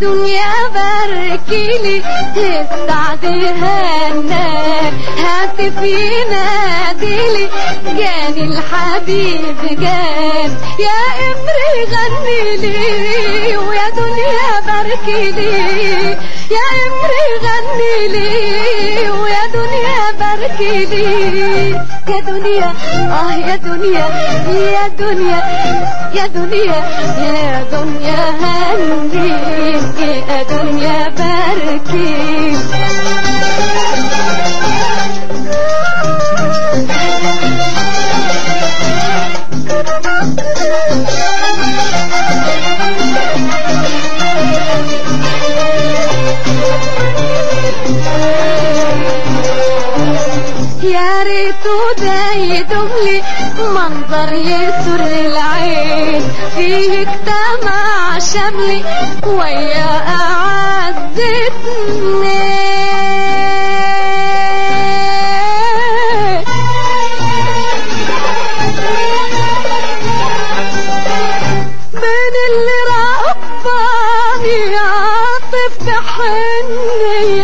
دنيا باركيلي السعد هناك هاتفي ناديلي جاني الحبيب جان يا امري غنيلي ويا دنيا باركيلي يا امري غنيلي ويا دنيا باركيلي يا دنيا يا دنيا يا دنيا يا دنيا يا دنيا هني يا دنيا باركيلي يا ريتو ده يدوملي منظر يسر العين فيه اجتمع شملي ويا أعزتني بين اللي رباني عاطف بحني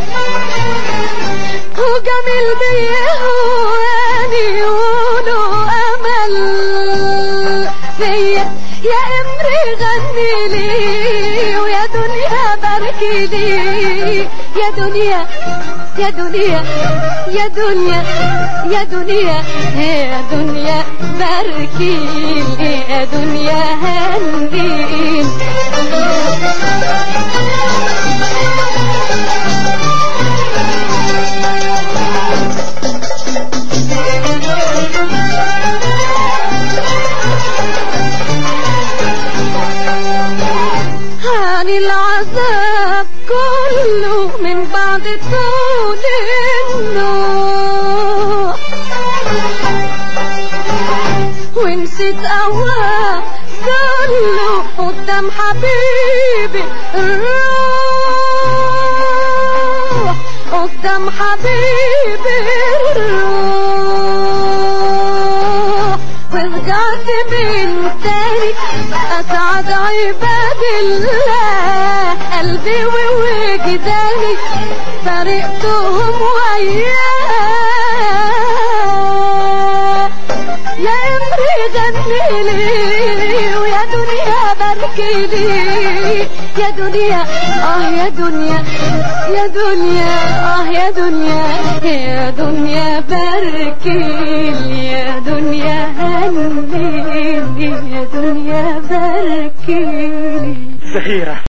وجميل بيهواني وله امل فيا يا امري غنيلي ويا دنيا باركيلي يا دنيا يا دنيا يا دنيا يا دنيا يا دنيا باركيلي يا دنيا هنيلي هاني العذاب كله من بعد طول النوح ونسيت اوام كله قدام حبيبي الروح قدام حبيبي الروح ورجعت من تاني اسعد عباد الله قلبي ووجداني فرقتهم وياه يا امري غنيلي ويا دنيا باركيلي يا دنيا يا دنيا يا دنيا يا دنيا يا دنيا باركيلي يا دنيا هنيلي يا دنيا باركيلي زهيرة.